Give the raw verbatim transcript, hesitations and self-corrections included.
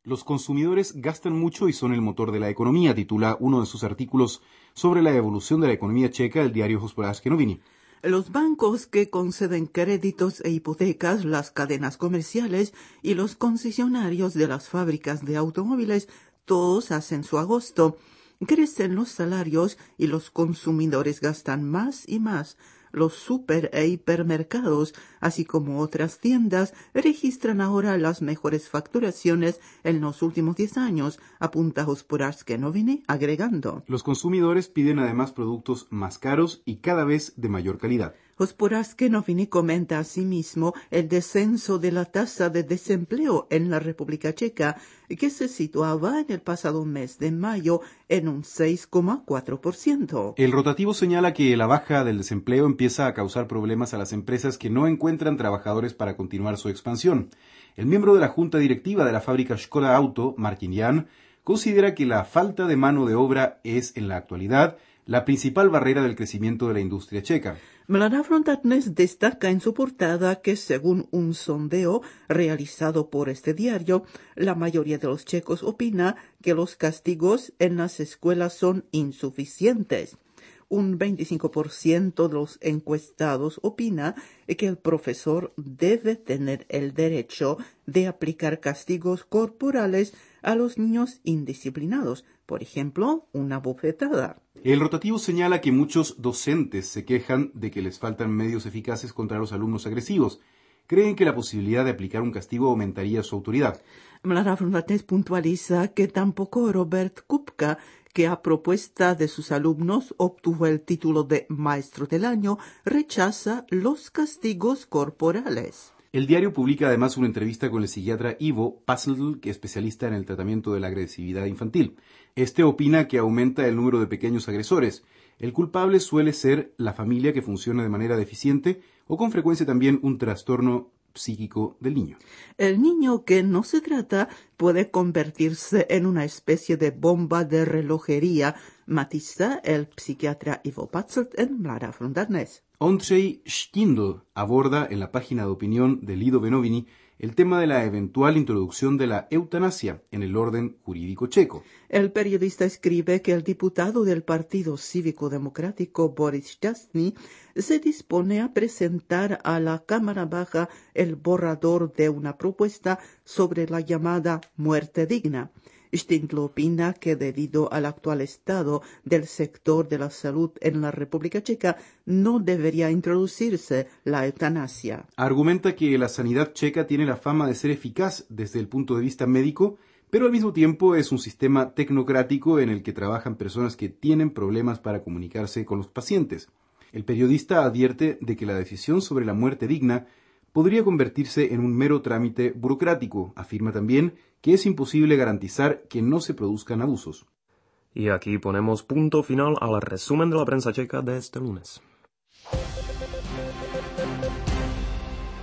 Los consumidores gastan mucho y son el motor de la economía, titula uno de sus artículos sobre la evolución de la economía checa el diario Hospodářské noviny. Los bancos que conceden créditos e hipotecas, las cadenas comerciales y los concesionarios de las fábricas de automóviles, todos hacen su agosto. Crecen los salarios y los consumidores gastan más y más. Los super e hipermercados, así como otras tiendas, registran ahora las mejores facturaciones en los últimos diez años, apunta Hospodářské noviny, agregando. Los consumidores piden además productos más caros y cada vez de mayor calidad. Hospodářské noviny comenta asimismo el descenso de la tasa de desempleo en la República Checa, que se situaba en el pasado mes de mayo en un seis coma cuatro por ciento. El rotativo señala que la baja del desempleo empieza a causar problemas a las empresas que no encuentran trabajadores para continuar su expansión. El miembro de la junta directiva de la fábrica Škoda Auto, Martin Jan, considera que la falta de mano de obra es, en la actualidad, la principal barrera del crecimiento de la industria checa. Mladá fronta dnes destaca en su portada que, según un sondeo realizado por este diario, la mayoría de los checos opina que los castigos en las escuelas son insuficientes. Un veinticinco por ciento de los encuestados opina que el profesor debe tener el derecho de aplicar castigos corporales a los niños indisciplinados, por ejemplo, una bofetada. El rotativo señala que muchos docentes se quejan de que les faltan medios eficaces contra los alumnos agresivos. Creen que la posibilidad de aplicar un castigo aumentaría su autoridad. Mladá fronta puntualiza que tampoco Robert Kupka, que a propuesta de sus alumnos obtuvo el título de Maestro del Año, rechaza los castigos corporales. El diario publica además una entrevista con el psiquiatra Ivo Pasl, que es especialista en el tratamiento de la agresividad infantil. Este opina que aumenta el número de pequeños agresores. El culpable suele ser la familia que funciona de manera deficiente o con frecuencia también un trastorno psíquico del niño. El niño que no se trata puede convertirse en una especie de bomba de relojería, matiza el psiquiatra Ivo Pasl en Mladá fronta dnes. Ondřej Štindl aborda en la página de opinión de Lidové noviny el tema de la eventual introducción de la eutanasia en el orden jurídico checo. El periodista escribe que el diputado del Partido Cívico Democrático Boris Šťastný se dispone a presentar a la Cámara Baja el borrador de una propuesta sobre la llamada muerte digna. Štindl opina que debido al actual estado del sector de la salud en la República Checa no debería introducirse la eutanasia. Argumenta que la sanidad checa tiene la fama de ser eficaz desde el punto de vista médico, pero al mismo tiempo es un sistema tecnocrático en el que trabajan personas que tienen problemas para comunicarse con los pacientes. El periodista advierte de que la decisión sobre la muerte digna podría convertirse en un mero trámite burocrático. Afirma también que es imposible garantizar que no se produzcan abusos. Y aquí ponemos punto final al resumen de la prensa checa de este lunes.